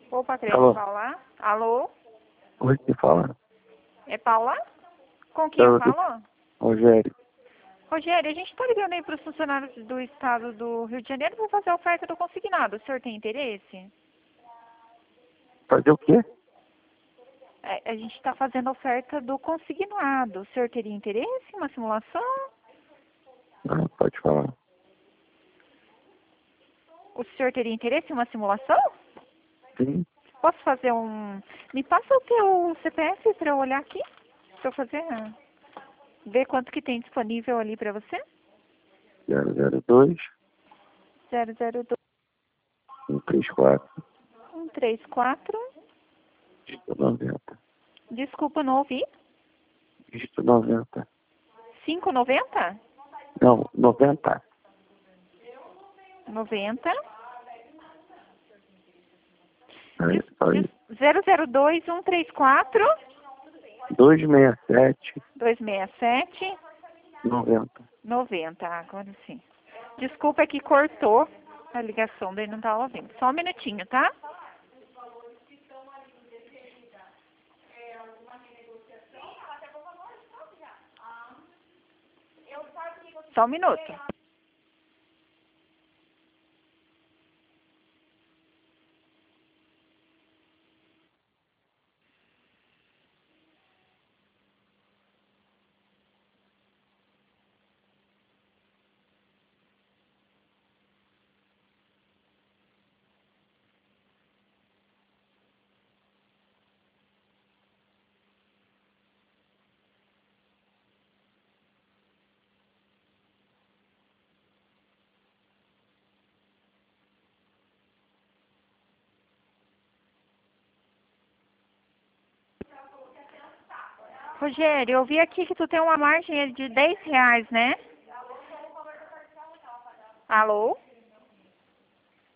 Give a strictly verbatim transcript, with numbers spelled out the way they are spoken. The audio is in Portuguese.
Ô, Patrícia, Alô? Paula? Alô? Oi, quem fala? É Paula? Com quem eu Eu, falo? Rogério. Rogério, a gente está ligando aí para os funcionários do estado do Rio de Janeiro para fazer a oferta do consignado. O senhor tem interesse? Fazer o quê? É, a gente está fazendo a oferta do consignado. O senhor teria interesse em uma simulação? Não, pode falar. O senhor teria interesse em uma simulação? Sim, Posso fazer um... Me passa o teu C P F para eu olhar aqui? Para eu fazer... Ver quanto que tem disponível ali para você? zero zero dois, zero zero dois, um três quatro, um três quatro. noventa. Desculpa, não ouvi. Dígito noventa. cinco noventa? Não, noventa. noventa. Aí, aí. zero zero dois, um três quatro, duzentos e sessenta e sete, dois seis sete, noventa. noventa. Ah, agora sim. Desculpa, é que cortou a ligação, daí não estava ouvindo. Só um minutinho, tá? Só um minuto. Rogério, eu vi aqui que tu tem uma margem de dez reais, né? Alô?